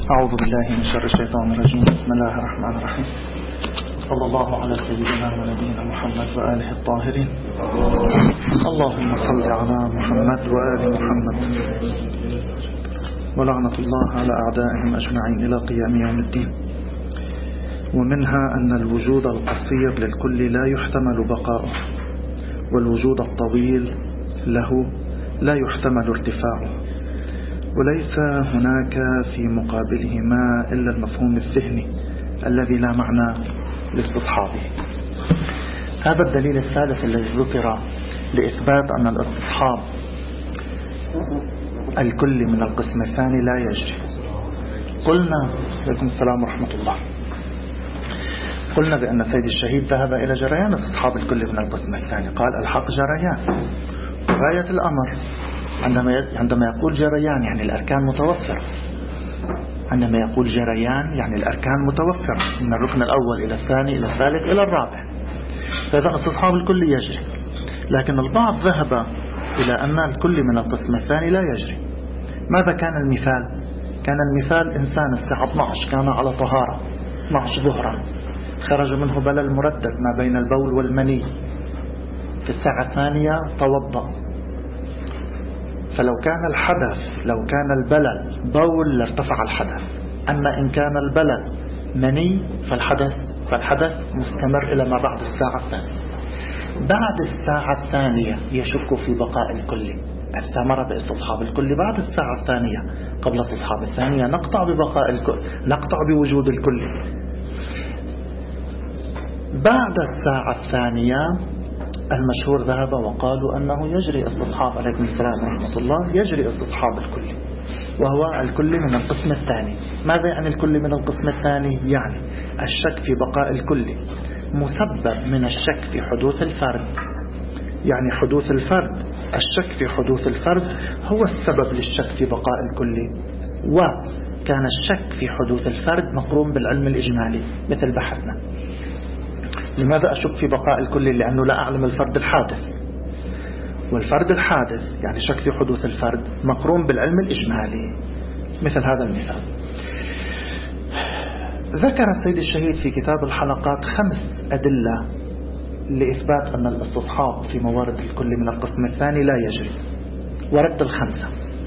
أعوذ بالله من شر الشيطان الرجيم. بسم الله الرحمن الرحيم. صلى الله على سيدنا ونبينا محمد وآله الطاهرين. اللهم صل على محمد وآل محمد، ولعنة الله على أعدائهم أجمعين إلى قيام يوم الدين. ومنها أن الوجود القصير للكل لا يحتمل بقاؤه، والوجود الطويل له لا يحتمل ارتفاعه، وليس هناك في مقابلهما إلا المفهوم الذهني الذي لا معنى لاستصحابه. هذا الدليل الثالث الذي ذكر لإثبات أن الاستصحاب الكل من القسم الثاني لا يجري. قلنا عليكم السلام ورحمة الله. قلنا بأن سيد الشهيد ذهب إلى جريان استصحاب الكل من القسم الثاني، قال الحق جريان. غاية الأمر عندما يقول جريان يعني الأركان متوفرة. عندما يقول جريان يعني الأركان متوفرة من الركن الأول إلى الثاني إلى الثالث إلى الرابع، فإذا استصحاب الكل يجري. لكن البعض ذهب إلى أن الكل من القسم الثاني لا يجري. ماذا كان المثال؟ كان المثال إنسان الساعة 12 كان على طهارة 12 ظهرا، خرج منه بلل مردد ما بين البول والمني، في الساعة الثانية توضأ، فلو كان الحدث لو كان البلل بول لارتفع الحدث، أما إن كان البلل مني فالحدث مستمر إلى ما بعد الساعة الثانية. بعد الساعة الثانية يشك في بقاء الكل. الثمرة باستصحاب الكل بعد الساعة الثانية. قبل استصحاب الثانية نقطع ببقاء الكل، نقطع بوجود الكل. بعد الساعة الثانية المشهور ذهب وقالوا أنه يجري استصحاب، عليكم السلام ورحمة الله، يجري استصحاب الكل، وهو الكل من القسم الثاني. ماذا يعني الكل من القسم الثاني؟ يعني الشك في بقاء الكل مسبب من الشك في حدوث الفرد. يعني حدوث الفرد، الشك في حدوث الفرد هو السبب للشك في بقاء الكل، وكان الشك في حدوث الفرد مقرون بالعلم الإجمالي مثل بحثنا. لماذا أشك في بقاء الكل؟ لأنه لا أعلم الفرد الحادث، والفرد الحادث يعني شك في حدوث الفرد مقرون بالعلم الإجمالي مثل هذا المثال. ذكر السيد الشهيد في كتاب الحلقات 5 أدلة لإثبات أن الاستصحاب في موارد الكل من القسم الثاني لا يجري، ورد ال5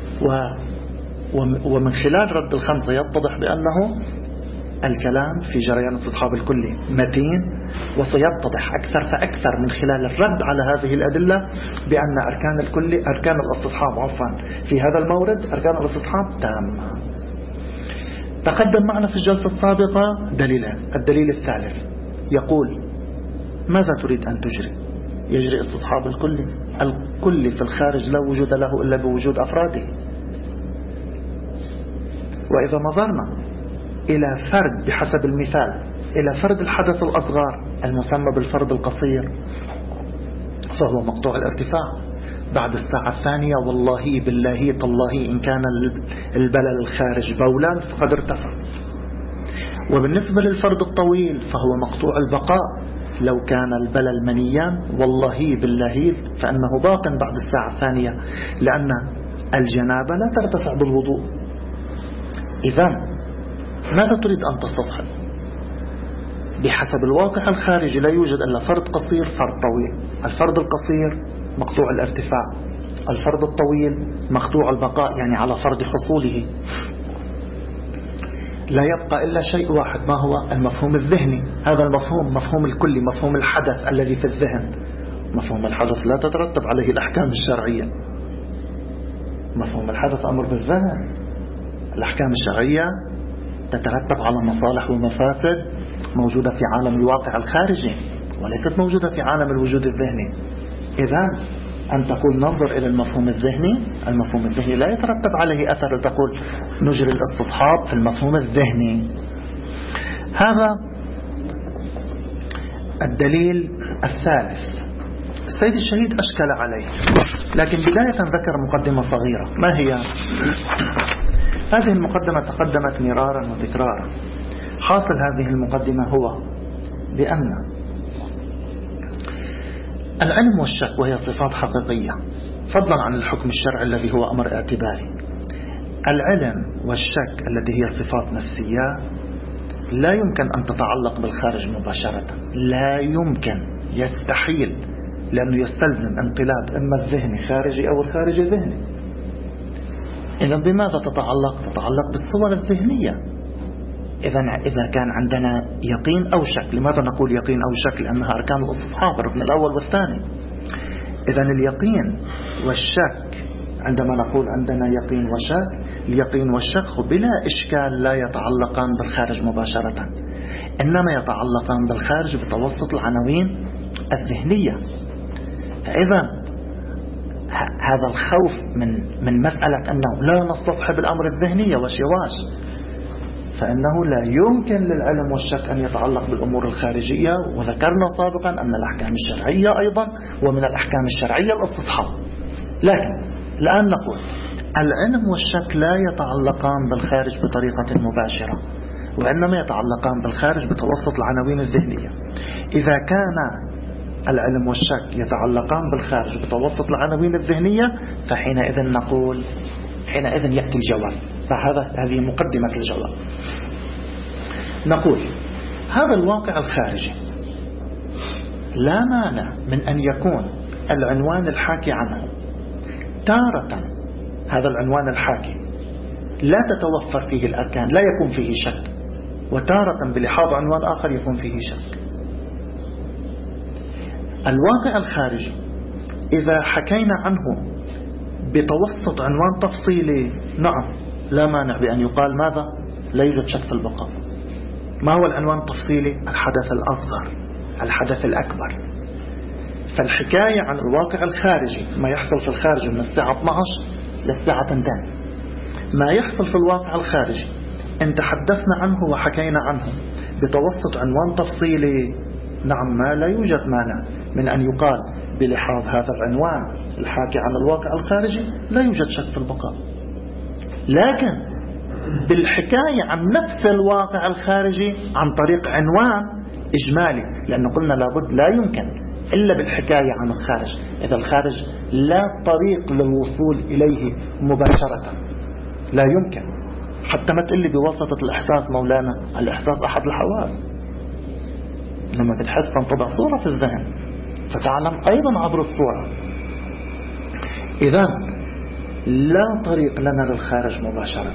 ومن خلال رد ال5 يتضح بأنه الكلام في جريان استصحاب الكل متين، وسيتضح أكثر فأكثر من خلال الرد على هذه الأدلة بأن أركان الاستصحاب في هذا المورد أركان الاستصحاب تامة. تقدم معنا في الجلسة السابقة دليلين. الدليل الثالث يقول ماذا تريد أن تجري؟ يجري استصحاب الكل في الخارج لا وجود له إلا بوجود أفراده. وإذا نظرنا إلى فرد بحسب المثال، إلى فرد الحدث الأصغر المسمى بالفرد القصير، فهو مقطوع الارتفاع بعد الساعة الثانية. والله بالله تالله إن كان البلل الخارج بولا فقد ارتفع. وبالنسبة للفرد الطويل فهو مقطوع البقاء، لو كان البلل منيا والله بالله فأنه باق بعد الساعة الثانية، لأن الجنابة لا ترتفع بالوضوء. إذن ماذا تريد أن تستصحب؟ بحسب الواقع الخارجي لا يوجد إلا فرد قصير فرد طويل. الفرد القصير مقطوع الارتفاع، الفرد الطويل مقطوع البقاء يعني على فرض حصوله. لا يبقى إلا شيء واحد، ما هو؟ المفهوم الذهني. هذا المفهوم مفهوم الكل، مفهوم الحدث الذي في الذهن. مفهوم الحدث لا تترتب عليه الأحكام الشرعية. مفهوم الحدث أمر بالذهن. الأحكام الشرعية تترتب على مصالح ومفاسد موجودة في عالم الواقع الخارجي، وليست موجودة في عالم الوجود الذهني. إذن أن تقول ننظر إلى المفهوم الذهني، المفهوم الذهني لا يترتب عليه أثر تقول نجري الاستصحاب في المفهوم الذهني. هذا الدليل الثالث. السيد الشهيد أشكل عليه، لكن بداية ذكر مقدمة صغيرة. ما هي؟ هذه المقدمة تقدمت مرارا وتكرارا. حاصل هذه المقدمة هو بأن العلم والشك وهي صفات حقيقية فضلا عن الحكم الشرعي الذي هو أمر اعتباري. العلم والشك التي هي صفات نفسية لا يمكن أن تتعلق بالخارج مباشرة، لا يمكن، يستحيل، لأنه يستلزم انقلاب إما الذهني خارجي أو الخارجي ذهني. إذن بماذا تتعلق؟ تتعلق بالصور الذهنية. إذا كان عندنا يقين أو شك. لماذا نقول يقين أو شك؟ لأنها أركان الاستصحاب، الركن الأول والثاني. إذن اليقين والشك، عندما نقول عندنا يقين وشك، اليقين والشك بلا إشكال لا يتعلقان بالخارج مباشرة، إنما يتعلقان بالخارج بتوسط العناوين الذهنية. فإذا هذا الخوف من مسألة أنه لا نستصحب الأمر الذهني وشواش، فإنه لا يمكن للعلم والشك أن يتعلق بالأمور الخارجية. وذكرنا سابقا أن الأحكام الشرعية أيضا ومن الأحكام الشرعية الاستصحاب. لكن الآن نقول العلم والشك لا يتعلقان بالخارج بطريقة مباشرة، وإنما يتعلقان بالخارج بتوسط العناوين الذهنية. إذا كان العلم والشك يتعلقان بالخارج بتوسط العناوين الذهنية، فحينئذ نقول، حينئذ يأتي الجواب. هذه مقدمة الجواب. نقول هذا الواقع الخارجي لا مانع من أن يكون العنوان الحاكي عنه تارة، هذا العنوان الحاكي لا تتوفر فيه الأركان، لا يكون فيه شك، وتارة بلحاظ عنوان آخر يكون فيه شك. الواقع الخارجي إذا حكينا عنه بتوسط عنوان تفصيلي، نعم لا مانع بأن يقال ماذا؟ لا يوجد شك في البقاء. ما هو العنوان التفصيلي؟ الحدث الأصغر، الحدث الأكبر. فالحكاية عن الواقع الخارجي، ما يحصل في الخارج من الساعة 12 للساعة 2، ما يحصل في الواقع الخارجي إن تحدثنا عنه وحكينا عنه بتوسط عنوان تفصيلي، نعم ما لا يوجد مانع من أن يقال بلحاظ هذا العنوان الحاكي عن الواقع الخارجي لا يوجد شك في البقاء. لكن بالحكاية عن نفس الواقع الخارجي عن طريق عنوان إجمالي، لأن قلنا لابد لا يمكن إلا بالحكاية عن الخارج، إذا الخارج لا طريق للوصول إليه مباشرة، لا يمكن. حتى ما تقول لي بواسطة الإحساس مولانا، الإحساس أحد الحواس، لما بتحس تنطبع صورة في الذهن فتعلم أيضا عبر الصورة. إذن لا طريق لنا للخارج مباشرة،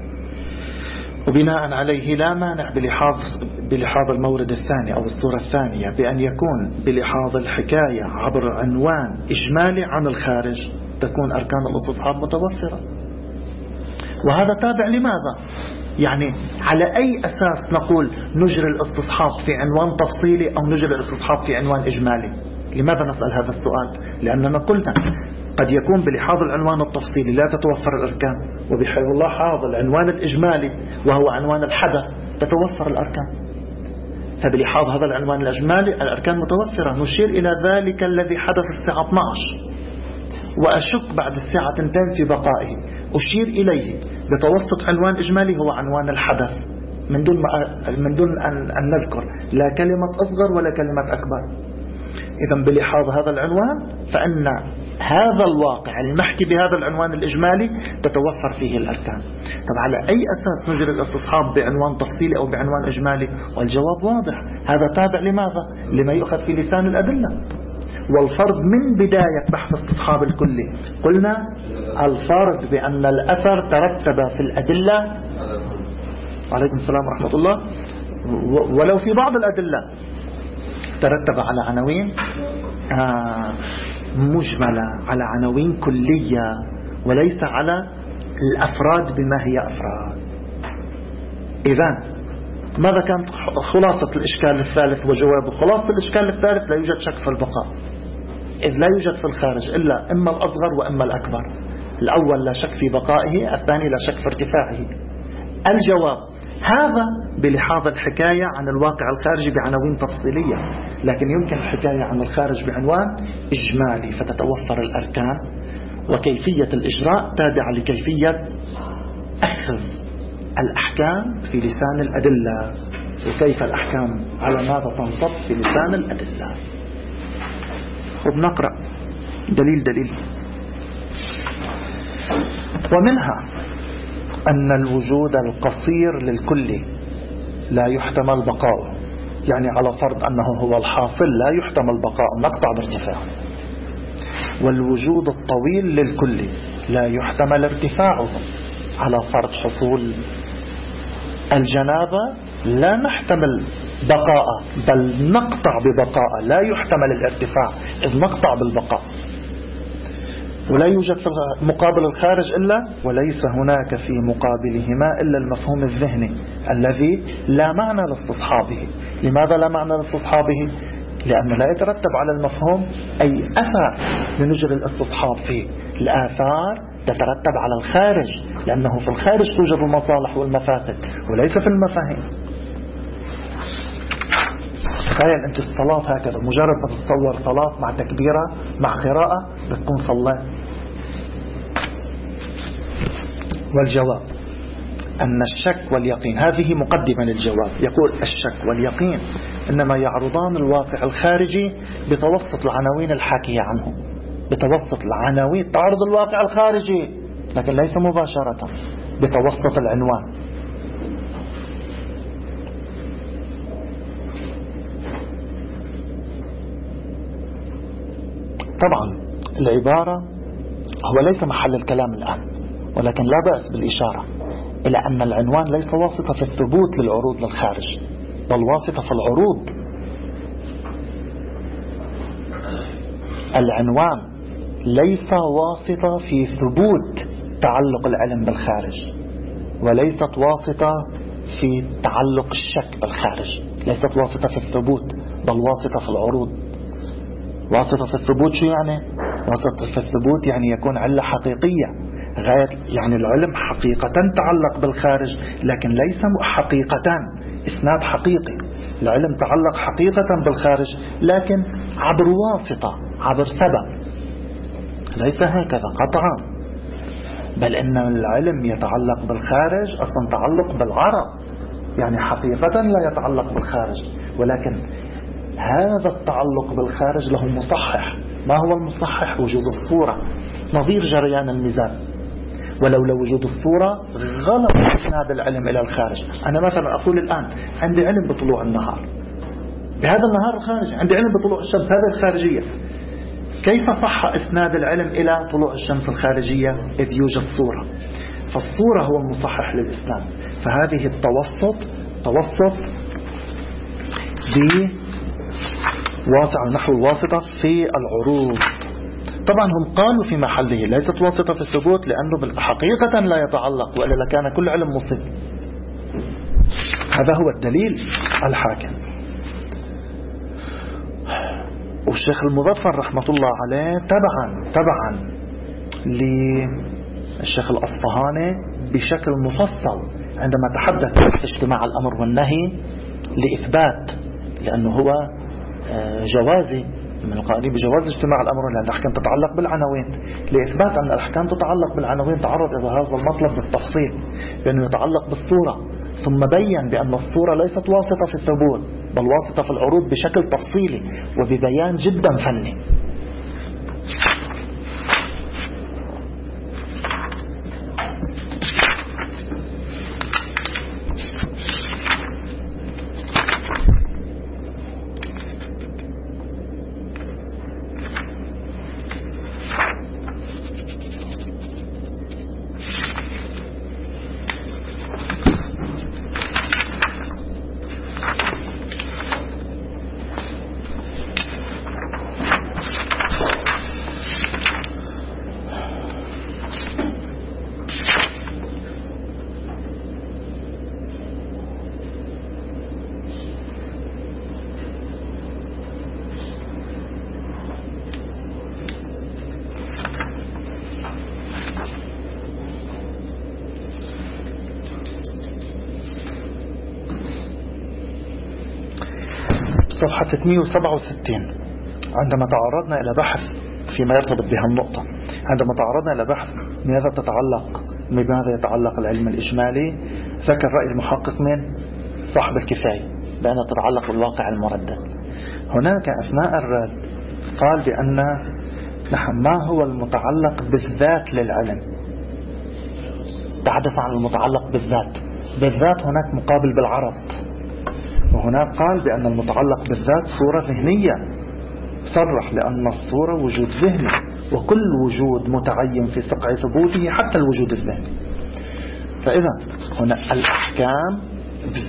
وبناء عليه لا مانع بلحاظ المورد الثاني أو الصورة الثانية بأن يكون بلحاظ الحكاية عبر عنوان إجمالي عن الخارج تكون أركان الاستصحاب متوفرة. وهذا تابع لماذا؟ يعني على أي أساس نقول نجري الاستصحاب في عنوان تفصيلي أو نجري الاستصحاب في عنوان إجمالي؟ لماذا نسأل هذا السؤال؟ لأننا قلنا قد يكون بلحاظ العنوان التفصيلي لا تتوفر الأركان، وبلحاظ العنوان الإجمالي وهو عنوان الحدث تتوفر الأركان. فبلحاظ هذا العنوان الإجمالي الأركان متوفرة. نشير إلى ذلك الذي حدث الساعة 12 وأشك بعد الساعة 2 في بقائه، أشير إليه بتوسط عنوان إجمالي هو عنوان الحدث، من دون أن نذكر لا كلمة أصغر ولا كلمة أكبر. إذن بلحاظ هذا العنوان فإن هذا الواقع المحكي بهذا العنوان الإجمالي تتوفر فيه الأركان. طب على أي أساس نجري الاستصحاب بعنوان تفصيلي أو بعنوان إجمالي؟ والجواب واضح، هذا تابع لماذا؟ لما يؤخذ في لسان الأدلة. والفرض من بداية بحث الاستصحاب الكلي قلنا الفرض بأن الأثر ترتب في الأدلة، عليكم السلام ورحمة الله، ولو في بعض الأدلة ترتب على عناوين مجملة، على عناوين كلية، وليس على الأفراد بما هي أفراد. إذن ماذا كانت خلاصة الإشكال الثالث وجوابه؟ خلاصة الإشكال الثالث لا يوجد شك في البقاء، إذ لا يوجد في الخارج إلا إما الأصغر وإما الأكبر. الأول لا شك في بقائه، الثاني لا شك في ارتفاعه. الجواب هذا بلحاظ الحكاية عن الواقع الخارجي بعناوين تفصيلية، لكن يمكن الحكاية عن الخارج بعنوان إجمالي فتتوفر الأركان، وكيفية الإجراء تابعة لكيفية أخذ الأحكام في لسان الأدلة، وكيف الأحكام على ماذا تنصب في لسان الأدلة. وبنقرأ دليل. ومنها أن الوجود القصير للكل لا يحتمل بقاؤه، يعني على فرض أنه هو الحاصل لا يحتمل بقاؤه نقطع بارتفاعه. والوجود الطويل للكل لا يحتمل ارتفاعه، على فرض حصول الجنابة لا نحتمل بقاءه بل نقطع ببقاءه، لا يحتمل الارتفاع إذ نقطع بالبقاء. ولا يوجد في مقابل الخارج إلا، وليس هناك في مقابلهما إلا المفهوم الذهني الذي لا معنى لاستصحابه. لماذا لا معنى لاستصحابه؟ لأنه لا يترتب على المفهوم أي أثر لنجري الاستصحاب فيه. الآثار تترتب على الخارج، لأنه في الخارج توجد المصالح والمفاسد وليس في المفاهيم. تخيل أنت الصلاة هكذا، مجرد ما تتصور صلاة مع تكبيرة مع قراءة بتكون صلاة. والجواب أن الشك واليقين، هذه مقدمة للجواب، يقول الشك واليقين إنما يعرضان الواقع الخارجي بتوسط العناوين الحاكية عنه. بتوسط العناوين تعرض الواقع الخارجي، لكن ليس مباشرة، بتوسط العنوان. طبعا العبارة هو ليس محل الكلام الآن، ولكن لا بأس بالإشارة إلى أن العنوان ليس واسطة في الثبوت للعروض للخارج، بل واسطة في العروض. العنوان ليس واسطة في ثبوت تعلق العلم بالخارج، وليست واسطة في تعلق الشك بالخارج، ليست واسطة في الثبوت بل واسطة في العروض. واسطة في الثبوت شو يعني؟ واسطة في الثبوت يعني يكون علة حقيقية، غاية يعني العلم حقيقة تعلق بالخارج، لكن ليس حقيقة إسناد حقيقي. العلم تعلق حقيقة بالخارج لكن عبر واسطة، عبر سبب، ليس هكذا قطعا. بل إن العلم يتعلق بالخارج أصلا تعلق بالعرض، يعني حقيقة لا يتعلق بالخارج، ولكن هذا التعلق بالخارج له مصحح. ما هو المصحح؟ وجود الصورة، نظير جريان الميزان. ولولا وجود الصورة غلط إسناد العلم إلى الخارج. أنا مثلا أقول الآن عندي علم بطلوع النهار، بهذا النهار الخارجي، عندي علم بطلوع الشمس، هذه الخارجية. كيف صح إسناد العلم إلى طلوع الشمس الخارجية إذ يوجد صورة؟ فالصورة هو المصحح للإسناد. فهذه التوسط توسط بواسع نحو الواسطة في العروض. طبعا هم قالوا في محله ليست واسطة في الثبوت لأنه حقيقة لا يتعلق، وإلا لكان كل علم مصيب. هذا هو الدليل الحاكم. والشيخ المظفر رحمة الله عليه تبعا للشيخ الأصفهاني بشكل مفصل عندما تحدث في اجتماع الأمر والنهي لإثبات، لأنه هو جوازي من القائلين بجواز اجتماع الأمر والنهي، الأحكام تتعلق بالعناوين، لإثبات أن الأحكام تتعلق بالعناوين تعرض إلى هذا المطلب بالتفصيل بأنه يتعلق بالصورة. ثم بيّن بأن الصورة ليست واسطة في الثبوت بل واسطة في العروض بشكل تفصيلي وببيان جدا فني. صفحة 367 عندما تعرضنا إلى بحث فيما يرتبط بها النقطة، عندما تعرضنا إلى بحث بماذا يتعلق العلم الإجمالي، ذكر رأي المحقق من صاحب الكفاية بأنها تتعلق بالواقع المردد. هناك أثناء الرد قال بأن ما هو المتعلق بالذات للعلم؟ تحدث عن المتعلق بالذات. بالذات هناك مقابل بالعرض، وهناك قال بأن المتعلق بالذات صورة ذهنية، صرح لأن الصورة وجود ذهني، وكل وجود متعين في سقع ثبوته حتى الوجود الذهني. فإذا هنا الأحكام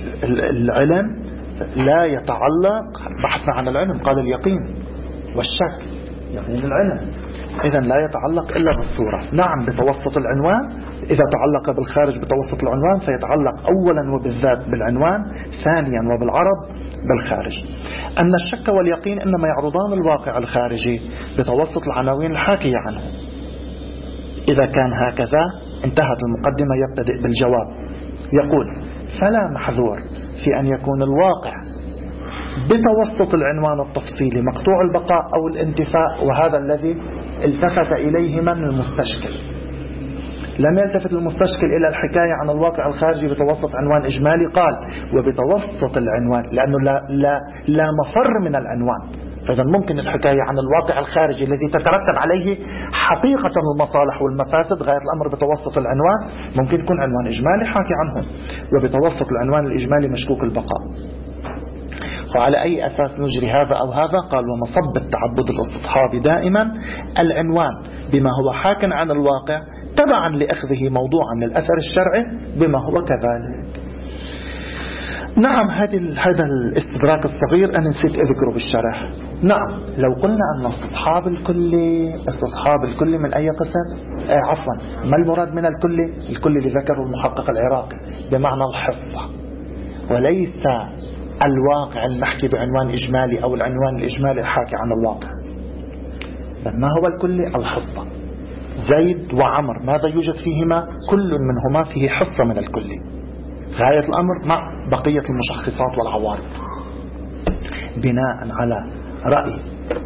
العلم لا يتعلق، بحثنا عن العلم قال اليقين والشك، يقين العلم، إذن لا يتعلق إلا بالصورة. نعم بتوسط العنوان، إذا تعلق بالخارج بتوسط العنوان فيتعلق أولا وبالذات بالعنوان، ثانيا وبالعرض بالخارج. أن الشك واليقين إنما يعرضان الواقع الخارجي بتوسط العناوين الحاكية عنه. إذا كان هكذا انتهت المقدمة، يبتدئ بالجواب. يقول: فلا محذور في أن يكون الواقع بتوسط العنوان التفصيلي مقطوع البقاء أو الانتفاء، وهذا الذي التفت إليه من المستشكل. لم يلتفت المستشكل إلى الحكاية عن الواقع الخارجي بتوسط عنوان إجمالي، قال وبتوسط العنوان، لأنه لا مفر من العنوان. فإذا ممكن الحكاية عن الواقع الخارجي الذي تترتب عليه حقيقة المصالح والمفاسد غاية الأمر بتوسط العنوان، ممكن يكون عنوان إجمالي حاكي عنه، وبتوسط العنوان الإجمالي مشكوك البقاء. وعلى أي أساس نجري هذا أو هذا؟ قال: ومصب التعبد الاستصحابي دائما العنوان بما هو حاك عن الواقع تبعا لأخذه موضوعا للأثر الشرعي بما هو كذلك. نعم، هذا الاستدراك الصغير أنا نسيت أذكره بالشرح. نعم، لو قلنا أن استصحاب الكلي من أي قسم؟ عفوا، ما المراد من الكلي اللي ذكره المحقق العراقي بمعنى الحصة، وليس الواقع المحكي بعنوان إجمالي أو العنوان الإجمالي الحاكي عن الواقع. ما هو الكلي؟ الحصة. زيد وعمر ماذا يوجد فيهما؟ كل منهما فيه حصة من الكلي، غاية الأمر مع بقية المشخصات والعوارض. بناء على رأي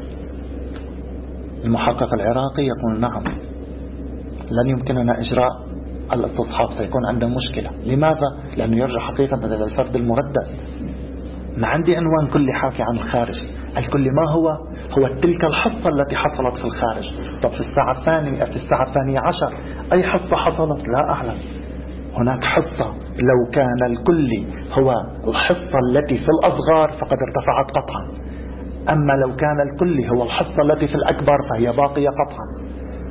المحقق العراقي يقول: نعم، لن يمكننا إجراء الاستصحاب، سيكون عندنا مشكلة. لماذا؟ لأنه يرجع حقيقة إلى الفرد المردد. ما عندي عنوان كلي حاكي عن الخارج. الكلي ما هو تلك الحصة التي حصلت في الخارج. طب في الساعة الثانية عشر أي حصة حصلت؟ لا أعلم. هناك حصة، لو كان الكلي هو الحصة التي في الأصغر فقد ارتفعت قطعا، أما لو كان الكلي هو الحصة التي في الأكبر فهي باقية قطعا.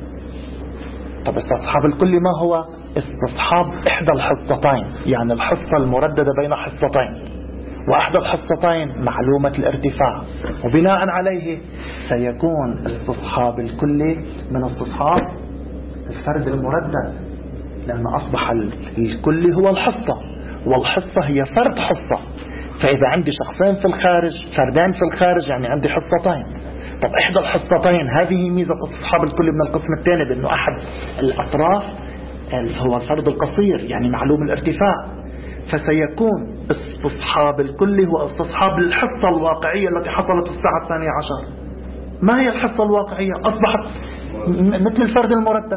طب استصحاب الكلي ما هو؟ استصحاب إحدى الحصتين، يعني الحصة المرددة بين حصتين، وأحد الحصتين معلومة الارتفاع، وبناء عليه سيكون استصحاب الكلي من استصحاب الفرد المردد، لأن أصبح الكلي هو الحصة، والحصة هي فرد حصة. فإذا عندي شخصين في الخارج، فردان في الخارج، يعني عندي حصتين. طب إحدى الحصتين، هذه ميزة استصحاب الكلي من القسم الثاني، بأنه أحد الأطراف هو الفرد القصير، يعني معلوم الارتفاع. فسيكون استصحاب الكلي هو استصحاب الحصة الواقعية التي حصلت في الساعة 12. ما هي الحصة الواقعية؟ أصبحت مثل الفرد المرتب.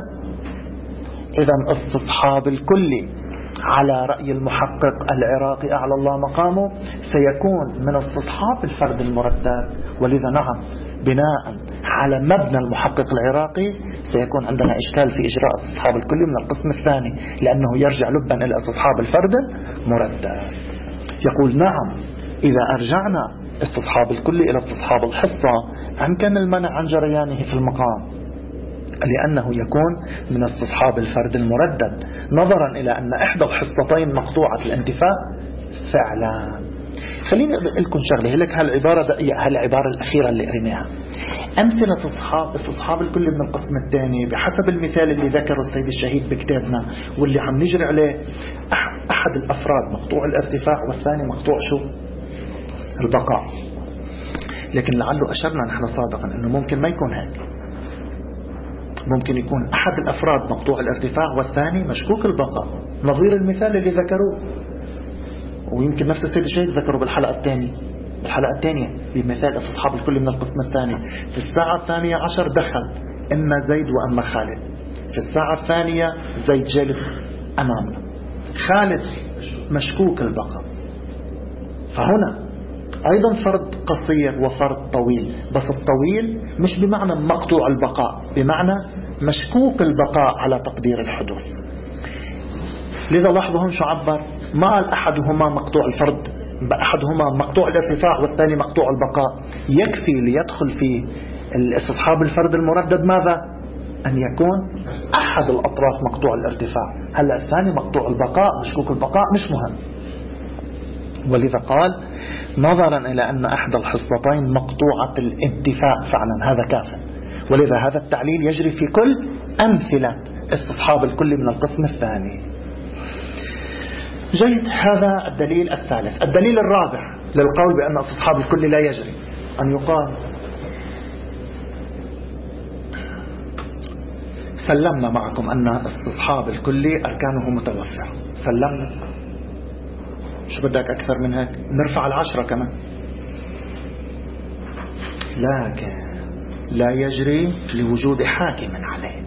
إذن استصحاب الكلي على رأي المحقق العراقي أعلى الله مقامه سيكون من استصحاب الفرد المرتب. ولذا نعم، بناء على مبنى المحقق العراقي سيكون عندنا إشكال في إجراء استصحاب الكلي من القسم الثاني، لأنه يرجع لبا إلى استصحاب الفرد المرتب. يقول: نعم، إذا أرجعنا استصحاب الكلي إلى استصحاب الحصة أمكن المنع عن جريانه في المقام، لأنه يكون من استصحاب الفرد المردد، نظرا إلى أن إحدى الحصتين مقطوعة الانتفاء فعلا. خليني أقول لكم شغلة، هلك هالعبارة الأخيرة اللي قريناها، أمثلة استصحاب الكل من القسم الثاني بحسب المثال اللي ذكره السيد الشهيد بكتابنا واللي عم نجري عليه. أحد الأفراد مقطوع الارتفاع والثاني مقطوع البقاء. لكن لعله أشرنا نحن سابقا أنه ممكن ما يكون هيك، ممكن يكون أحد الأفراد مقطوع الارتفاع والثاني مشكوك البقاء، نظير المثال اللي ذكروه، ويمكن نفس السيد الشهيد ذكره بالحلقة الثانية بمثال استصحاب الكل من القسم الثاني. في الساعة 12 دخل إما زيد وأما خالد. في الساعة الثانية زيد جالس أمامنا، خالد مشكوك البقاء. فهنا أيضا فرد قصير وفرد طويل، بس الطويل مش بمعنى مقطوع البقاء، بمعنى مشكوك البقاء على تقدير الحدوث. لذا لاحظوا هون شو عبر، ما قال أحدهما مقطوع الفرد، أحدهما مقطوع الارتفاع والثاني مقطوع البقاء. يكفي ليدخل في الاستصحاب الفرد المردد ماذا؟ أن يكون أحد الأطراف مقطوع الارتفاع. هلأ الثاني مقطوع البقاء، مشكوك البقاء مش مهم. ولذا قال نظرا إلى أن أحد الحصبتين مقطوعة الانتفاع فعلا هذا كافٍ. ولذا هذا التعليل يجري في كل أمثلة استصحاب الكل من القسم الثاني. جيد، هذا الدليل الثالث. الدليل الرابع للقول بأن استصحاب الكل لا يجري أن يقال سلمنا معكم أن استصحاب الكل أركانه متوفرة، سلمنا، شو بدك أكثر من هيك؟ نرفع 10 كمان. لكن لا يجري لوجود حاكم عليه،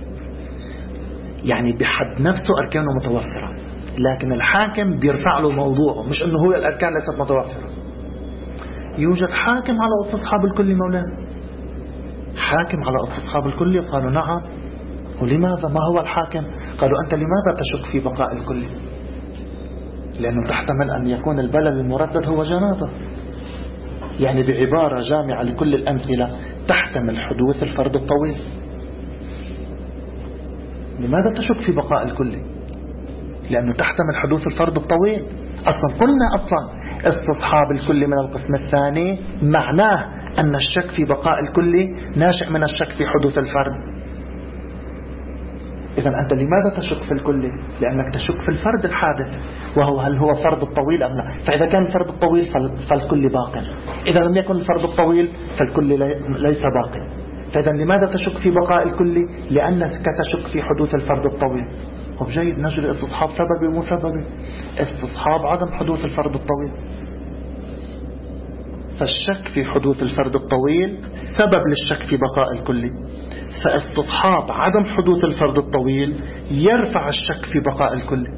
يعني بحد نفسه أركانه متوفرة، لكن الحاكم بيرفع له موضوعه، مش أنه هو الأركان ليست متوفرة. يوجد حاكم على استصحاب الكل مولانا، حاكم على استصحاب الكل. قالوا نعم. ولماذا؟ ما هو الحاكم؟ قالوا أنت لماذا تشك في بقاء الكل؟ لأنه تحتمل أن يكون البلل المردد هو جنابه، يعني بعبارة جامعة لكل الأمثلة تحتمل حدوث الفرد الطويل. لماذا تشك في بقاء الكل؟ لأنه تحتمل حدوث الفرد الطويل. قلنا استصحاب الكل من القسم الثاني معناه أن الشك في بقاء الكل ناشئ من الشك في حدوث الفرد. إذن أنت لماذا تشك في الكل؟ لأنك تشك في الفرد الحادث، وهو هل هو فرد الطويل أم لا. فإذا كان الفرد الطويل فالكل باق، إذا لم يكن الفرد الطويل فالكل ليس باق. فإذا لماذا تشك في بقاء الكل؟ لأنك تشك في حدوث الفرد الطويل. طب جيد، نجري استصحاب سببي ومسببي. استصحاب عدم حدوث الفرد الطويل، فالشك في حدوث الفرد الطويل سبب للشك في بقاء الكل، فاستصحاب عدم حدوث الفرد الطويل يرفع الشك في بقاء الكل.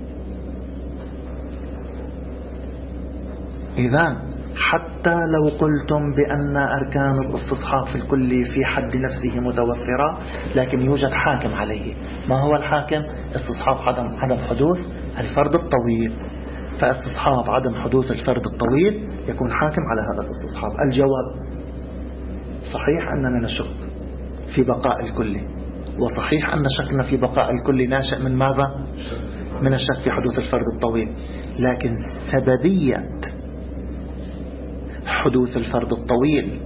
إذن حتى لو قلتم بأن أركان الاستصحاب في الكل في حد نفسه متوفرة، لكن يوجد حاكم عليه. ما هو الحاكم؟ استصحاب عدم حدوث الفرد الطويل، فاستصحاب عدم حدوث الفرد الطويل يكون حاكم على هذا الاستصحاب. الجواب صحيح أننا نشك في بقاء الكل، وصحيح أن شكنا في بقاء الكل ناشئ من ماذا؟ من الشك في حدوث الفرد الطويل، لكن سببية حدوث الفرد الطويل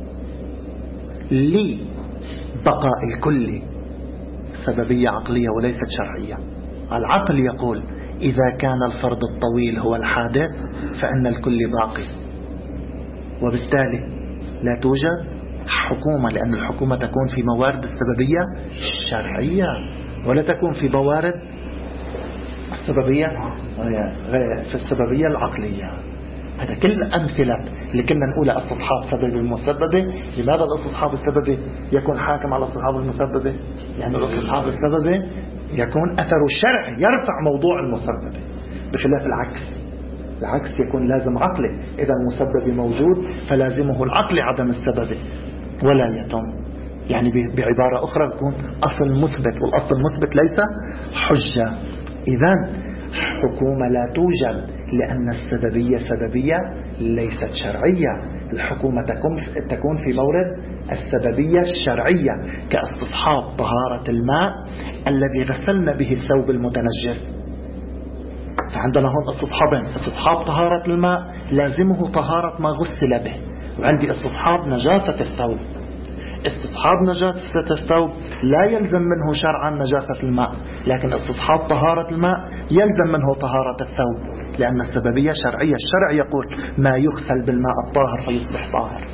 لبقاء الكل سببية عقلية وليست شرعية. العقل يقول إذا كان الفرد الطويل هو الحادث فإن الكل باقي، وبالتالي لا توجد حكومة، لأن الحكومة تكون في موارد السببية الشرعية ولا تكون في موارد السببية في السببية العقلية. هذا كل الأمثلة اللي كنا نقولها استصحاب سبب المسببة. لماذا الاستصحاب السببي يكون حاكم على استصحاب المسببة؟ يعني الاستصحاب السببي يكون أثره شرعي يرفع موضوع المسببة، بخلاف العكس يكون لازم عقلي. إذا المسبب موجود فلازمه العقل عدم السبب ولا يتم. يعني بعبارة أخرى يكون أصل مثبت، والأصل المثبت ليس حجة. إذن حكومة لا توجد لأن السببية سببية ليست شرعية. الحكومة تكون في مورد السببية الشرعية، كاستصحاب طهارة الماء الذي غسلنا به الثوب المتنجس. فعندنا هون استصحابين: استصحاب طهارة الماء لازمه طهارة ما غسل به، وعندي استصحاب نجاسة الثوب. استصحاب نجاسة الثوب لا يلزم منه شرعا نجاسة الماء، لكن استصحاب طهارة الماء يلزم منه طهارة الثوب، لأن السببية شرعية. الشرع يقول ما يغسل بالماء الطاهر فيصبح طاهر.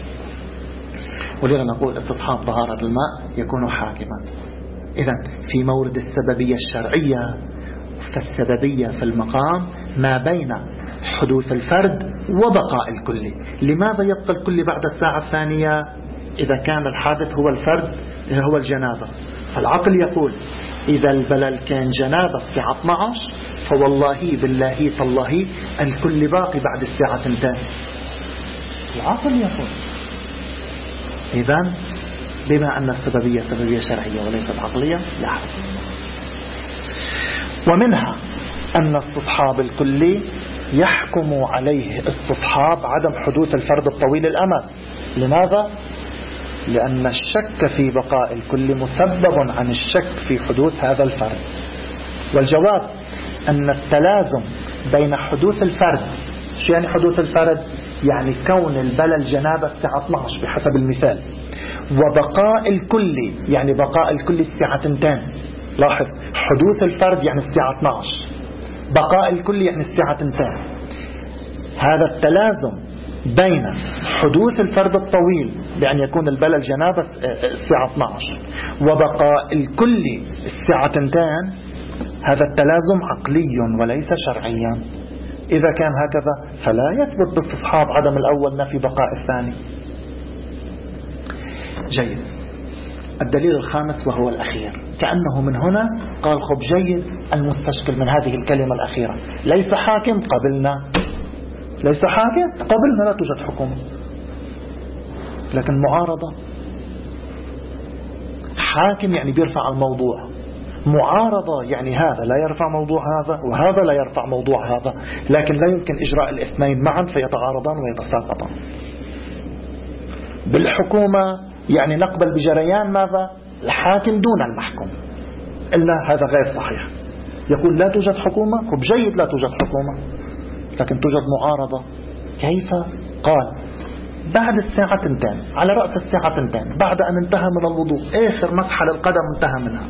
ولذا نقول استصحاب طهارة الماء يكون حاكما. إذن في مورد السببية الشرعية، فالسببية في المقام ما بين حدوث الفرد وبقاء الكل. لماذا يبقى الكل بعد الساعة الثانية؟ إذا كان الحادث هو الفرد هو الجنابة، فالعقل يقول إذا البلل كان جنابة الساعة 12 فوالله بالله تالله الكل باقي بعد الساعة 2. العقل يقول. إذن بما أن السببية سببية شرعية وليست عقلية لا. ومنها أن استصحاب الكلي يحكم عليه استصحاب عدم حدوث الفرد الطويل الأمد. لماذا؟ لأن الشك في بقاء الكل مسبب عن الشك في حدوث هذا الفرد. والجواب أن التلازم بين حدوث الفرد، شو يعني حدوث الفرد؟ يعني كون البلل جنابة الساعة 12 بحسب المثال، وبقاء الكل يعني بقاء الكل الساعة 2. لاحظ، حدوث الفرد يعني الساعة 12، بقاء الكل يعني الساعة 2. هذا التلازم بين حدوث الفرد الطويل بأن يكون البلل جنابة الساعة 12 وبقاء الكل الساعة 2، هذا التلازم عقلي وليس شرعيا. إذا كان هكذا فلا يثبت باستصحاب عدم الأول نفي بقاء الثاني. جيد. الدليل الخامس وهو الأخير، كأنه من هنا قال خب جيد، المستشكل من هذه الكلمة الأخيرة ليس حاكم قبلنا، ليس حاكم قبلنا لا توجد حكومة، لكن معارضة. حاكم يعني بيرفع الموضوع، معارضة يعني هذا لا يرفع موضوع هذا وهذا لا يرفع موضوع هذا، لكن لا يمكن إجراء الاثنين معا فيتعارضان ويتساقطان. بالحكومة يعني نقبل بجريان ماذا؟ الحاكم دون المحكوم، إلا هذا غير صحيح. يقول لا توجد حكومة، خب جيد لا توجد حكومة، لكن توجد معارضة. كيف؟ قال بعد الساعة 2، على رأس الساعة 2، بعد أن انتهى من الوضوء، آخر مسحة للقدم انتهى منها،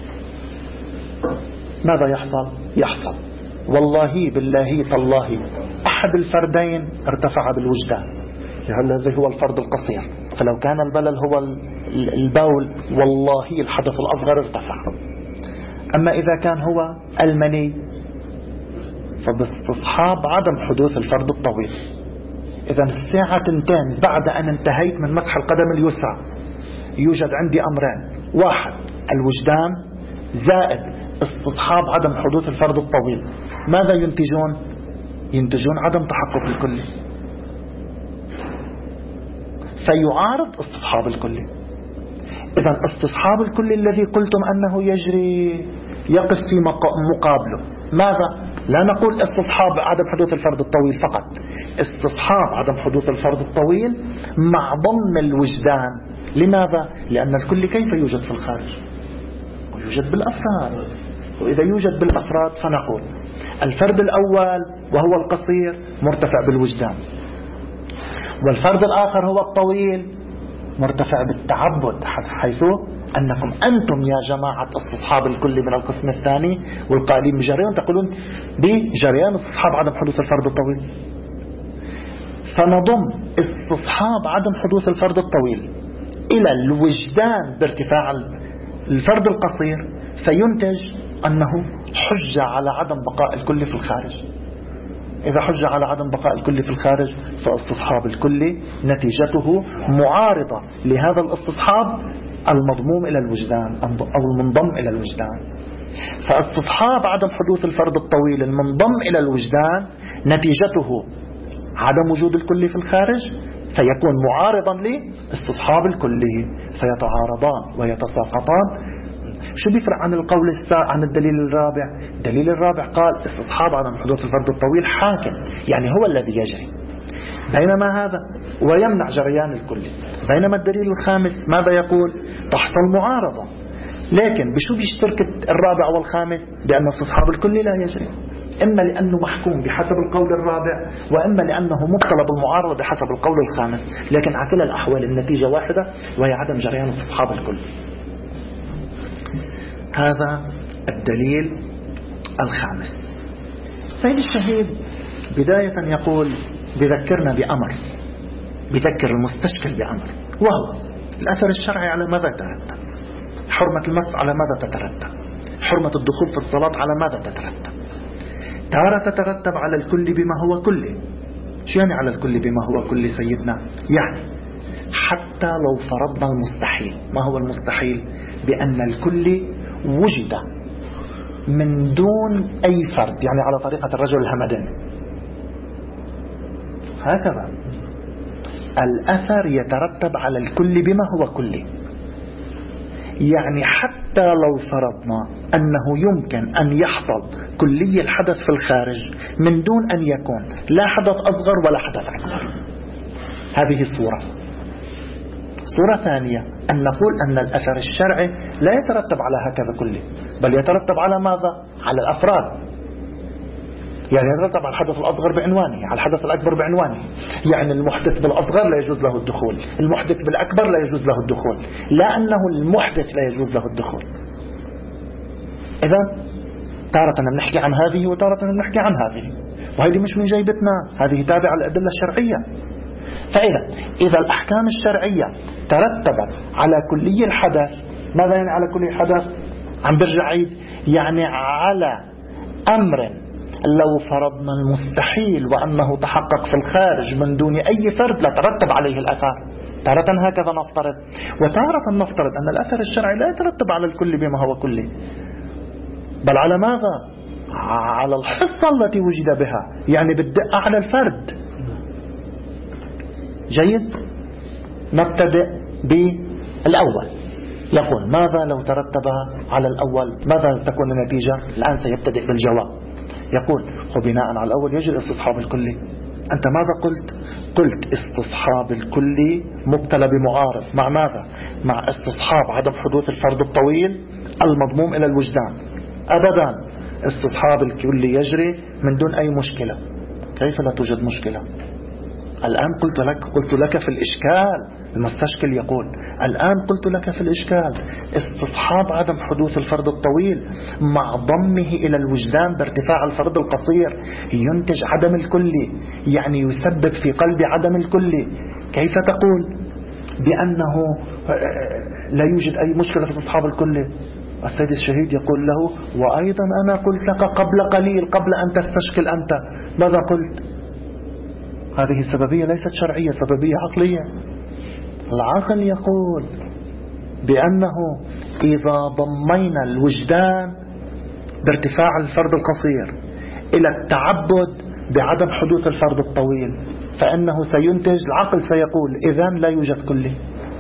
ماذا يحصل؟ يحصل والله بالله تالله أحد الفردين ارتفع بالوجدان، الذي هو الفرد القصير. فلو كان البلل هو البول والله الحدث الأصغر ارتفع. أما إذا كان هو المني فباستصحاب عدم حدوث الفرد الطويل. إذا الساعة 2 بعد أن انتهيت من مسح القدم اليسرى يوجد عندي أمرين: واحد الوجدان زائد استصحاب عدم حدوث الفرد الطويل. ماذا ينتجون؟ ينتجون عدم تحقق الكلي، فيعارض استصحاب الكلي. إذا استصحاب الكلي الذي قلتم أنه يجري يقف في مقابله ماذا؟ لا نقول استصحاب عدم حدوث الفرد الطويل فقط، استصحاب عدم حدوث الفرد الطويل مع ضم الوجدان. لماذا؟ لأن الكل كيف يوجد في الخارج؟ يوجد بالأفراد، وإذا يوجد بالأفراد فنقول الفرد الأول وهو القصير مرتفع بالوجدان، والفرد الآخر هو الطويل مرتفع بالتعبد، حيث أنكم أنتم يا جماعة استصحاب الكل من القسم الثاني والقائلين بجريان تقولون بجريان استصحاب عدم حدوث الفرد الطويل. فنضم استصحاب عدم حدوث الفرد الطويل إلى الوجدان بارتفاع الفرد القصير، فينتج أنه حجة على عدم بقاء الكل في الخارج. إذا حجة على عدم بقاء الكل في الخارج فاستصحاب الكل نتيجته معارضة لهذا الاستصحاب المضموم إلى الوجدان أو المنضم إلى الوجدان. فاستصحاب عدم حدوث الفرد الطويل المنضم إلى الوجدان نتيجته عدم وجود الكل في الخارج، فيكون معارضا لاستصحاب الكل، فيتعارضان ويتساقطان. شو بيفرق عن القول عن الدليل الرابع؟ الدليل الرابع قال استصحاب عدم حدوث الفرد الطويل حاكم، يعني هو الذي يجري، بينما هذا ويمنع جريان الكل. بينما الدليل الخامس ماذا يقول؟ تحصل معارضة، لكن بشو بيشترك الرابع والخامس؟ بأن استصحاب الكل لا يجري، إما لأنه محكوم بحسب القول الرابع، وإما لأنه مبتلى بالمعارضة بحسب القول الخامس. لكن على كلا الأحوال النتيجة واحدة، وهي عدم جريان استصحاب الكل. هذا الدليل الخامس. سيد الشهيد بداية يقول بذكرنا بأمر، بذكر المستشكل بأمر، وهو الأثر الشرعي على ماذا يترتب؟ حرمة المس على ماذا تترتب؟ حرمة الدخول في الصلاة على ماذا تترتب؟ تارة تترتب على الكل بما هو كله. شو يعني على الكل بما هو كله سيدنا؟ يعني حتى لو فرضنا المستحيل. ما هو المستحيل؟ بأن الكل وجد من دون أي فرد، يعني على طريقة الرجل الهمداني. هكذا الأثر يترتب على الكل بما هو كله. يعني حتى لو فرضنا أنه يمكن أن يحصل كلي الحدث في الخارج من دون أن يكون لا حدث أصغر ولا حدث أكبر. هذه صورة ثانية أن نقول أن الأثر الشرعي لا يترتب على هكذا كله، بل يترتب على ماذا؟ على الأفراد. يعني يترتب على الحدث الأصغر بعنوانه، على الحدث الأكبر بعنوانه. يعني المحدث بالأصغر لا يجوز له الدخول، المحدث بالأكبر لا يجوز له الدخول، لا أنه المحدث لا يجوز له الدخول. إذن تارة نحكي عن هذه وتارة نحكي عن هذه، وهذه مش من جيبتنا، هذه تابعة الأدلة الشرعية. إذا الأحكام الشرعية ترتبت على كلي الحدث، ماذا يعني على كلي الحدث؟ عم برجع عيد، يعني على أمر لو فرضنا المستحيل وأنه تحقق في الخارج من دون أي فرد لا ترتب عليه الأثر. تارة هكذا نفترض، وتارة نفترض أن الأثر الشرعي لا يترتب على الكل بما هو كله، بل على ماذا؟ على الحصة التي وجد بها، يعني بالدقة على الفرد. جيد؟ نبتدئ بالأول. يقول ماذا لو ترتب على الأول؟ ماذا تكون النتيجة؟ الآن سيبتدئ بالجواب. يقول بناء على الأول يجري استصحاب الكلي. أنت ماذا قلت؟ قلت استصحاب الكلي مبتلى بمعارض مع ماذا؟ مع استصحاب عدم حدوث الفرد الطويل المضموم إلى الوجدان. أبدا، استصحاب الكلي يجري من دون أي مشكلة. كيف لا توجد مشكلة؟ الآن قلت لك في الإشكال. المستشكل يقول الآن قلت لك في الإشكال استصحاب عدم حدوث الفرد الطويل مع ضمه إلى الوجدان بارتفاع الفرد القصير ينتج عدم الكلي، يعني يسبب في قلب عدم الكلي. كيف تقول بأنه لا يوجد أي مشكلة في استصحاب الكلي؟ السيد الشهيد يقول له وأيضا أنا قلت لك قبل قليل قبل أن تستشكل أنت ماذا قلت؟ هذه السببية ليست شرعية، سببية عقلية. العقل يقول بأنه إذا ضمينا الوجدان بارتفاع الفرد القصير إلى التعبد بعدم حدوث الفرد الطويل فإنه سينتج، العقل سيقول إذن لا يوجد كلي.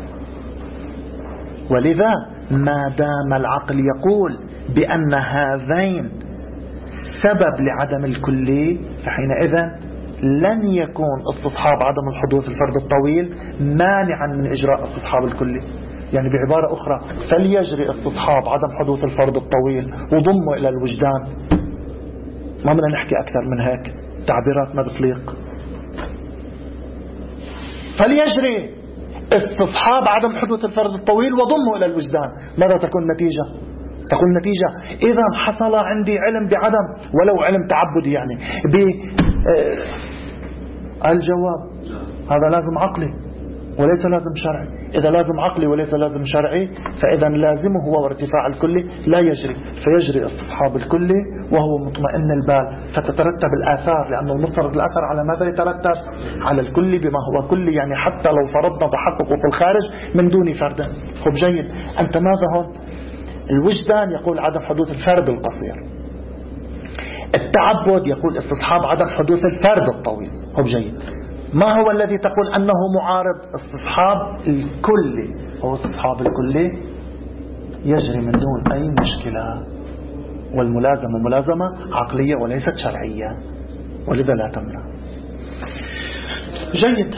ولذا ما دام العقل يقول بأن هذين سبب لعدم الكلي فحينئذ لن يكون استصحاب عدم الحدوث الفرد الطويل مانعا من إجراء استصحاب الكلي. يعني بعبارة أخرى فليجري استصحاب عدم حدوث الفرد الطويل وضمه إلى الوجدان. ما بدنا نحكي أكثر من هيك، تعبيرات ما بتليق. فليجري استصحاب عدم حدوث الفرد الطويل وضمه إلى الوجدان. ماذا تكون النتيجة؟ تقول النتيجة إذا حصل عندي علم بعدم ولو علم تعبدي، يعني الجواب هذا لازم عقلي وليس لازم شرعي. إذا لازم عقلي وليس لازم شرعي فإذا لازمه هو ارتفاع الكلي لا يجري، فيجري استصحاب الكلي وهو مطمئن البال، فتترتب الآثار، لأنه المفترض الأثر على ماذا يترتب؟ على الكلي بما هو كلي، يعني حتى لو فرضنا تحققه في الخارج من دون فرد. خب جيد، أنت ماذا هون؟ الوجدان يقول عدم حدوث الفرد القصير، التعبد يقول استصحاب عدم حدوث الفرد الطويل. خب جيد، ما هو الذي تقول أنه معارض؟ استصحاب الكلي. هو استصحاب الكلي يجري من دون أي مشكلة، والملازمة ملازمة عقلية وليست شرعية، ولذا لا تمنع. جيد،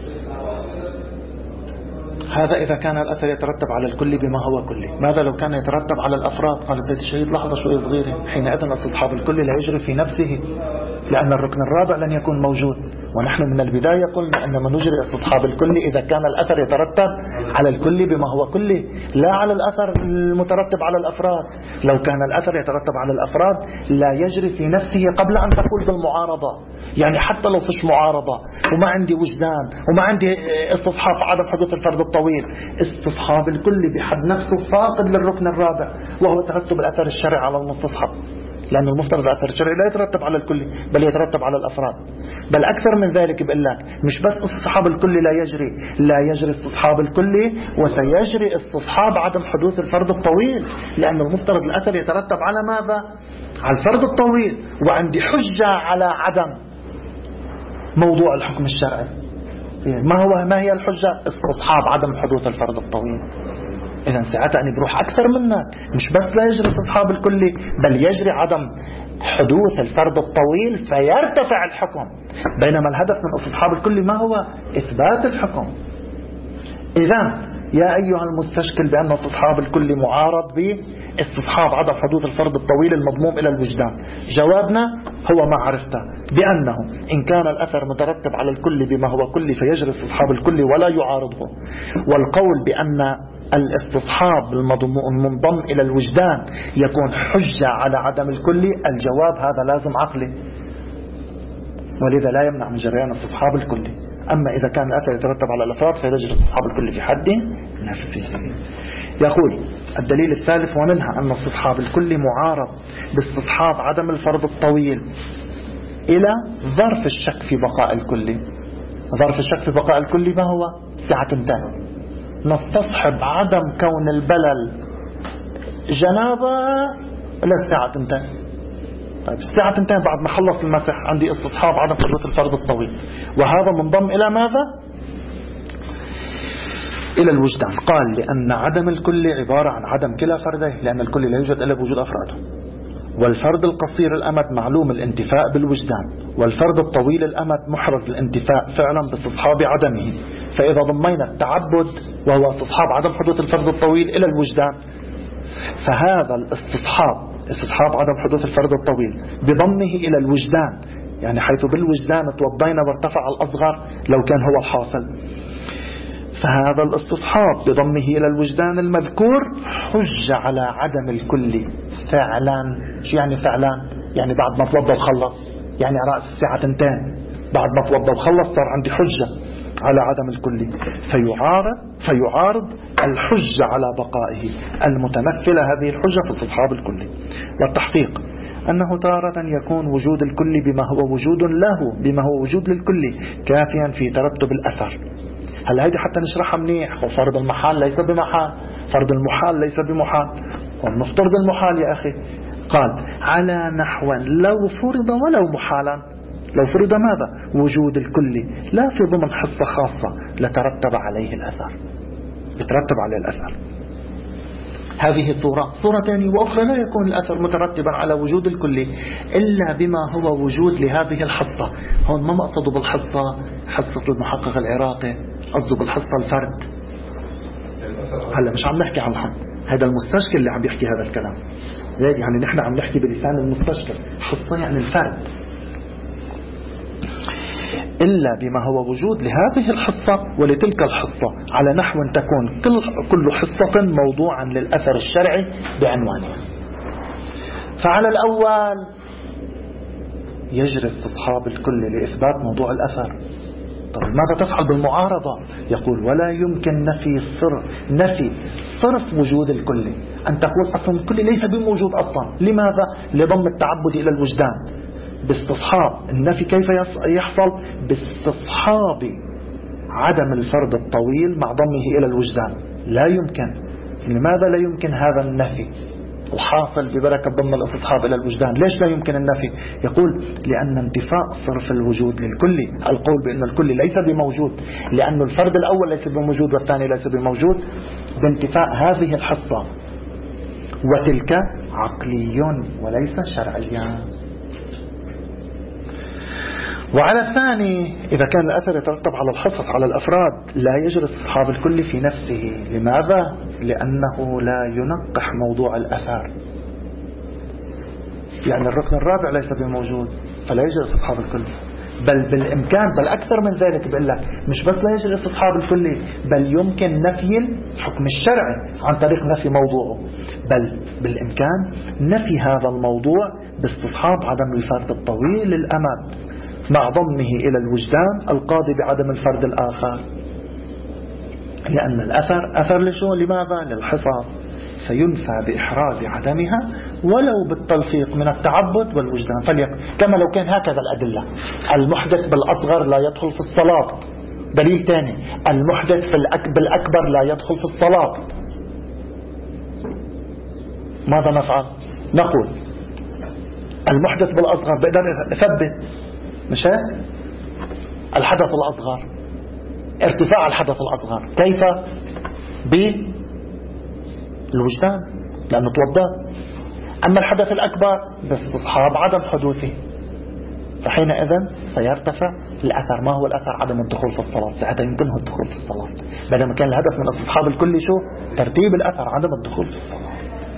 هذا إذا كان الأثر يترتب على الكل بما هو كلي. ماذا لو كان يترتب على الأفراد؟ قال سيد الشهيد لحظة شوي صغيرة، حينئذ استصحاب الكل لا يجري في نفسه، لأن الركن الرابع لن يكون موجود. ونحن من البداية قلنا أنما نجري استصحاب الكل إذا كان الأثر يترتب على الكل بما هو كلي، لا على الأثر المترتب على الأفراد. لو كان الأثر يترتب على الأفراد لا يجري في نفسه قبل أن تقول بالمعارضة. يعني حتى لو فيش معارضة وما عندي وجدان وما عندي استصحاب عدم حدوث الفرد الطويل، استصحاب الكل بحد نفسه فاقد للركن الرابع وهو ترتب الأثر الشرعي على المستصحب، لأن المفترض الأثر الشرعي لا يترتب على الكل بل يترتب على الأفراد. بل أكثر من ذلك بقول لك مش بس استصحاب الكل لا يجري استصحاب الكل، وسيجري استصحاب عدم حدوث الفرد الطويل، لأن المفترض الأثر يترتب على ماذا؟ على الفرد الطويل، وعندي حجة على عدم موضوع الحكم الشرعي. ما هي الحجة؟ استصحاب عدم حدوث الفرد الطويل. إذا ساعتها أنا بروح أكثر منك، مش بس لا يجري استصحاب الكلي بل يجري عدم حدوث الفرض الطويل فيرتفع الحكم، بينما الهدف من استصحاب الكل ما هو؟ إثبات الحكم. إذن يا أيها المستشكل بأن استصحاب الكل معارض باستصحاب عدم حدوث الفرض الطويل المضموم إلى الوجدان، جوابنا هو ما عرفته، بأنه إن كان الأثر مترتب على الكل بما هو كلي فيجري استصحاب الكل ولا يعارضه. والقول بأن الاستصحاب المنضم إلى الوجدان يكون حجة على عدم الكلي، الجواب هذا لازم عقلي، ولذا لا يمنع من جريان استصحاب الكلي. أما إذا كان الأثر يترتب على الأفراد فيجري استصحاب الكل في حد نفسه. يقول الدليل الثالث ومنها أن استصحاب الكل معارض باستصحاب عدم الفرض الطويل إلى ظرف الشك في بقاء الكل. ظرف الشك في بقاء الكل ما هو؟ ساعة تاني نستصحب عدم كون البلل جنابة للساعة تنتهي. طيب الساعة تنتهي بعد ما خلص المسح، عندي استصحاب عدم حدوث الفرض الطويل، وهذا منضم إلى ماذا؟ إلى الوجدان. قال لأن عدم الكل عبارة عن عدم كلا فرديه، لأن الكل لا يوجد إلا بوجود أفراده. والفرد القصير الأمد معلوم الانتفاء بالوجدان، والفرد الطويل الأمد محرز الانتفاء فعلا باستصحاب عدمه. فإذا ضمينا التعبد وهو استصحاب عدم حدوث الفرض الطويل إلى الوجدان، فهذا استصحاب عدم حدوث الفرض الطويل بضمه إلى الوجدان، يعني حيث بالوجدان توضينا وارتفع الأصغر لو كان هو الحاصل، فهذا الاستصحاب بضمه إلى الوجدان المذكور حجة على عدم الكل فعلا. شو يعني فعلا؟ يعني بعد ما توضى وخلص، يعني رأس الساعة تنتين بعد ما توضى وخلص صار عندي حجة على عدم الكل، فيعارض الحجة على بقائه المتمثلة هذه الحجة في استصحاب الكل. والتحقيق أنه تارة يكون وجود الكل بما هو وجود له، بما هو وجود للكل كافيا في ترتب الأثر. هل هيدي حتى نشرحها منيح؟ فرض المحال ليس بمحال، فرض المحال ليس بمحال، ونفترض المحال يا أخي. قال على نحو لو فرض ولو محالا، لو فرض ماذا؟ وجود الكل لا في ضمن حصة خاصة لترتب عليه الأثر، يترتب عليه الأثر. هذه صورة ثانية وأخرى لا يكون الأثر مترتبا على وجود الكل إلا بما هو وجود لهذه الحصة. هون ما مقصده بالحصة حصة المحقق العراقي، قصده بالحصة الفرد. هلا مش عم نحكي عن هذا المستشكل اللي عم يحكي هذا الكلام، يعني نحن عم نحكي بلسان المستشكل، حصة يعني الفرد، إلا بما هو وجود لهذه الحصة ولتلك الحصة على نحو تكون كل حصة موضوعا للأثر الشرعي بعنوانها. فعلى الأول يجري استصحاب الكل لإثبات موضوع الأثر. طب ماذا تفعل بالمعارضة؟ يقول ولا يمكن نفي صرف وجود الكل، أن تقول أصلا الكل ليس بموجود أصلا. لماذا؟ لضم التعبد إلى الوجدان باستصحاب النفي. كيف يحصل؟ باستصحاب عدم الفرض الطويل مع ضمه إلى الوجدان. لا يمكن. لماذا لا يمكن هذا النفي الحاصل ببركة ضم الاستصحاب إلى الوجدان؟ ليش لا يمكن النفي؟ يقول لأن انتفاء صرف الوجود للكل، القول بأن الكل ليس بموجود لأن الفرد الأول ليس بموجود والثاني ليس بموجود، بانتفاء هذه الحصة، وتلك عقلي وليس شرعيا. وعلى الثاني إذا كان الأثر يترتب على الحصص على الأفراد لا يجري استصحاب الكل في نفسه. لماذا؟ لأنه لا ينقح موضوع الأثر، يعني الركن الرابع ليس بموجود فلا يجري استصحاب الكل، بل بالإمكان، بل أكثر من ذلك بقول لك مش بس لا يجري استصحاب الكل، بل يمكن نفي الحكم الشرعي عن طريق نفي موضوعه، بل بالإمكان نفي هذا الموضوع باستصحاب عدم الفرد الطويل الأمد مع ضمه إلى الوجدان القاضي بعدم الفرد الآخر. لأن الأثر أثر لشو؟ لماذا؟ للحصص، فينفى بإحراز عدمها ولو بالتلفيق من التعبد والوجدان. كما لو كان هكذا الأدلة: المحدث بالأصغر لا يدخل في الصلاة. دليل ثاني: المحدث بالأكبر لا يدخل في الصلاة. ماذا نفعل؟ نقول المحدث بالأصغر بقدر يثبت مش هيك؟ الحدث الأصغر، ارتفاع الحدث الأصغر كيف؟ بالوجدان، لأنه توضأ. أما الحدث الأكبر باستصحاب عدم حدوثه، فحينئذ سيرتفع الأثر. ما هو الأثر؟ عدم الدخول في الصلاة. ساعتها يمكنه الدخول في الصلاة، بينما كان الهدف من استصحاب الكل شو؟ ترتيب الأثر، عدم الدخول في الصلاة.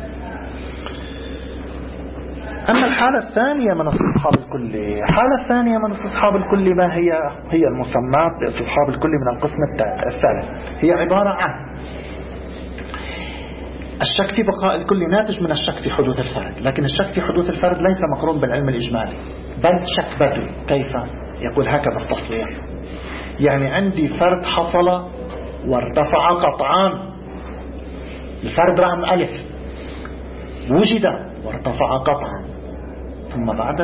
أما الحالة الثانية من استصحاب الكل، الحالة الثانية من استصحاب الكل ما هي؟ هي المسمى باستصحاب الكل من القسم الثالث. هي عبارة عن الشك في بقاء الكل ناتج من الشك في حدوث الفرد، لكن الشك في حدوث الفرد ليس مقرون بالعلم الإجمالي، بل شك بدوي. كيف؟ يقول هكذا التصوير: يعني عندي فرد حصل وارتفع قطعا، الفرد رقم ألف وجد وارتفع قطعا، ثم بعد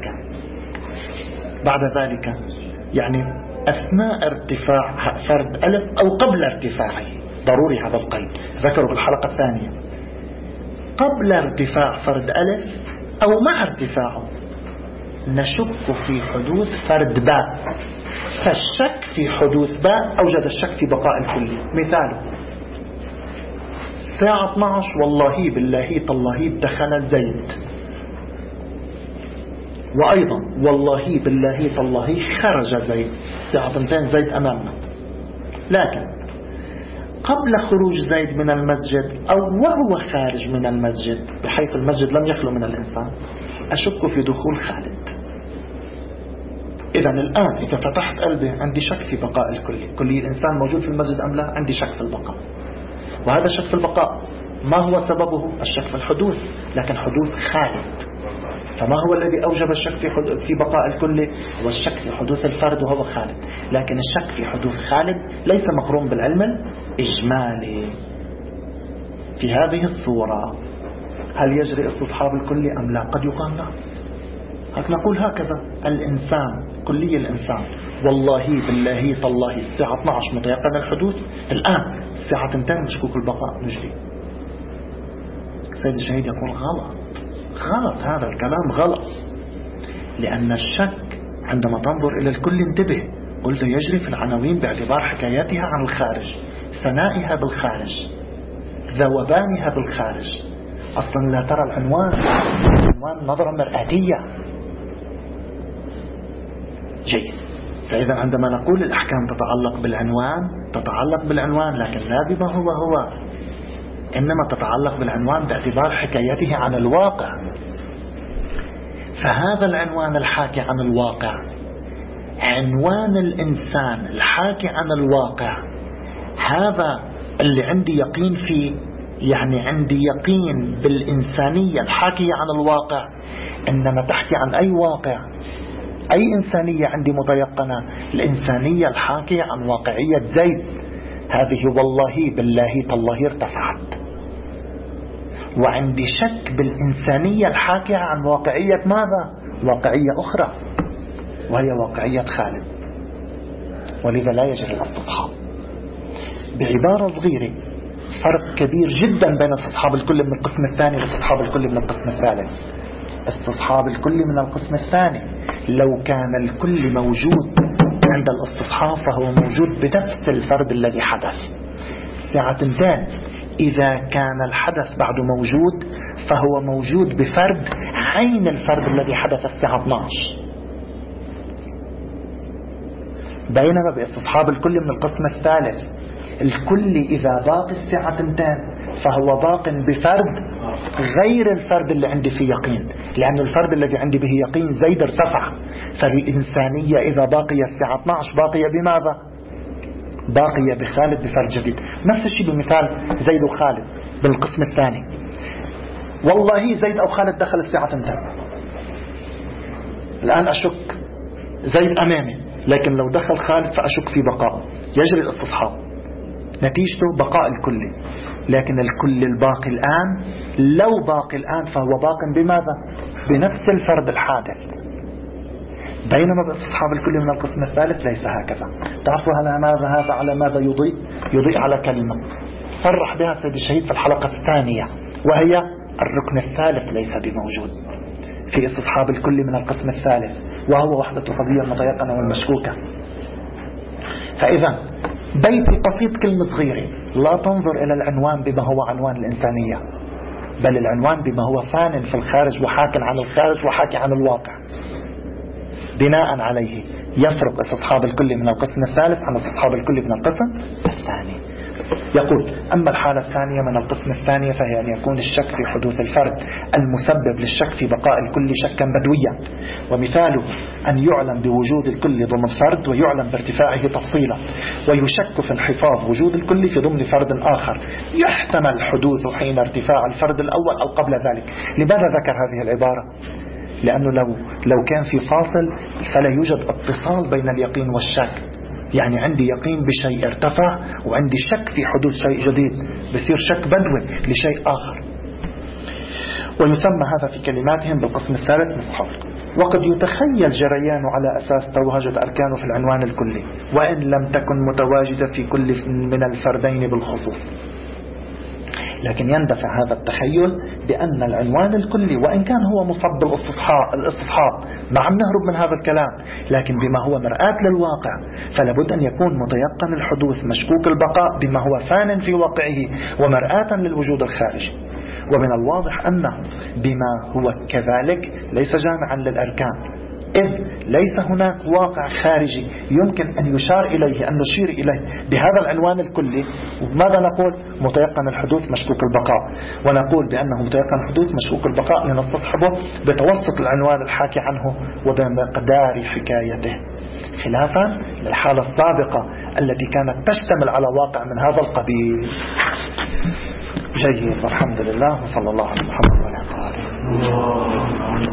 ذلك يعني أثناء ارتفاع فرد ألف أو قبل ارتفاعه، ضروري هذا القيد ذكروا بالحلقة الثانية، قبل ارتفاع فرد ألف أو مع ارتفاعه نشك في حدوث فرد باء، فالشك في حدوث باء أوجد الشك في بقاء الكل. مثاله الساعة 12 والله بالله تالله دخل زيد، وأيضا والله بالله تالله خرج زيد. الساعة 2 زيد أمامنا، لكن قبل خروج زيد من المسجد أو وهو خارج من المسجد، بحيث المسجد لم يخلو من الإنسان، أشك في دخول خالد. إذن الآن إذا فتحت قلبي عندي شك في بقاء الكل، كلي الإنسان موجود في المسجد أم لا، عندي شك في البقاء. وهذا الشك في البقاء ما هو سببه؟ الشك في الحدوث، لكن حدوث خالد. فما هو الذي أوجب الشك في بقاء الكل؟ هو الشك في حدوث الفرد وهو خالد، لكن الشك في حدوث خالد ليس مقرون بالعلم الإجمالي. في هذه الصورة هل يجري استصحاب الكل أم لا؟ قد يقال لا. نقول هكذا: الإنسان كلي الإنسان والله بالله تالله الساعة 12 متيقن الحدوث، الآن الساعة 2 مشكوك البقاء، نجري. سيد الشهيد يقول غلط، هذا الكلام غلط، لأن الشك عندما تنظر إلى الكل انتبه، قلت يجري في العناوين باعتبار حكاياتها عن الخارج، ثنائها بالخارج، ذوبانها بالخارج. أصلا لا ترى العنوان نظرة مرآتية. جيد. فإذا عندما نقول الأحكام تتعلق بالعنوان، لكن لا بما هو، إنما تتعلق بالعنوان باعتبار حكايته عن الواقع. فهذا العنوان الحاكي عن الواقع، عنوان الإنسان الحاكي عن الواقع، هذا اللي عندي يقين فيه، يعني عندي يقين بالإنسانية الحاكية عن الواقع. إنما تحكي عن أي واقع؟ أي إنسانية عندي متيقنة؟ الإنسانية الحاكية عن واقعية زيد، هذه والله بالله تالله ارتفعت. وعندي شك بالإنسانية الحاكية عن واقعية ماذا؟ واقعية أخرى، وهي واقعية خالد. ولذا لا يجري الاستصحاب. بعبارة صغيرة، فرق كبير جدا بين استصحاب الكل من القسم الثاني واستصحاب الكل من القسم الثالث. استصحاب الكل من القسم الثاني لو كان الكل موجود عند الاستصحاب فهو موجود بنفس الفرد الذي حدث. الساعة 2 إذا كان الحدث بعد موجود فهو موجود بفرد عين الفرد الذي حدث الساعة 12. بينما باستصحاب الكل من القسم الثالث الكل إذا باقي الساعة 2 فهو باق بفرد غير الفرد اللي عندي فيه يقين، لأن الفرد الذي عندي به يقين زيد ارتفع. فالإنسانية إذا باقية الساعة 12 باقية بماذا؟ باقية بخالد بفرد جديد. نفس الشيء بمثال زيد وخالد بالقسم الثاني. والله زيد أو خالد دخل الساعة 2، الآن أشك زيد أمامي، لكن لو دخل خالد فأشك في بقائه. يجري الاستصحاب، نتيجته بقاء الكل، لكن الكل الباقي الآن لو باقي الآن فهو باق بماذا؟ بنفس الفرد الحادث. بينما باستصحاب الكل من القسم الثالث ليس هكذا. تعرفوا هذا على ماذا يضيء؟ يضيء على كلمة صرح بها سيد الشهيد في الحلقة الثانية، وهي الركن الثالث ليس بموجود في استصحاب الكل من القسم الثالث، وهو وحدة القضية المتيقنة والمشكوكة. فإذا بيت القصيد كلمة صغيرة، لا تنظر إلى العنوان بما هو عنوان الإنسانية، بل العنوان بما هو فان في الخارج وحاكٍ عن الخارج وحاكي عن الواقع. بناء عليه يفرق استصحاب الكل من القسم الثالث عن استصحاب الكل من القسم الثاني. يقول: أما الحالة الثانية من القسم الثاني فهي أن يكون الشك في حدوث الفرد المسبب للشك في بقاء الكل شكا بدويا، ومثاله أن يعلم بوجود الكل ضمن فرد ويعلم بارتفاعه تفصيلا، ويشك في انحفاظ وجود الكل في ضمن فرد آخر يحتمل حدوث حين ارتفاع الفرد الأول أو قبل ذلك. لماذا ذكر هذه العبارة؟ لأنه لو كان في فاصل فلا يوجد اتصال بين اليقين والشك. يعني عندي يقين بشيء ارتفع وعندي شك في حدوث شيء جديد، بصير شك بدوي لشيء آخر. ويسمى هذا في كلماتهم بالقسم الثالث من صحاب الكل. وقد يتخيل جريان على أساس تواجد أركانه في العنوان الكلي وإن لم تكن متواجدة في كل من الفردين بالخصوص، لكن يندفع هذا التخيل بأن العنوان الكلي وإن كان هو مصب الاستصحاب، نعم نهرب من هذا الكلام، لكن بما هو مرآة للواقع فلابد أن يكون متيقن الحدوث مشكوك البقاء بما هو فان في واقعه ومرآة للوجود الخارجي. ومن الواضح أنه بما هو كذلك ليس جامعا للأركان، إذ ليس هناك واقع خارجي يمكن أن يشار إليه، أن نشير إليه بهذا العنوان الكلي. وماذا نقول؟ متيقن الحدوث مشكوك البقاء. ونقول بأنه متيقن الحدوث مشكوك البقاء لنستصحبه بتوسط العنوان الحاكي عنه وبمقدار حكايته، خلافا للحالة السابقة التي كانت تشتمل على واقع من هذا القبيل. جيد، والحمد لله، وصلى الله على محمد وعلى آله.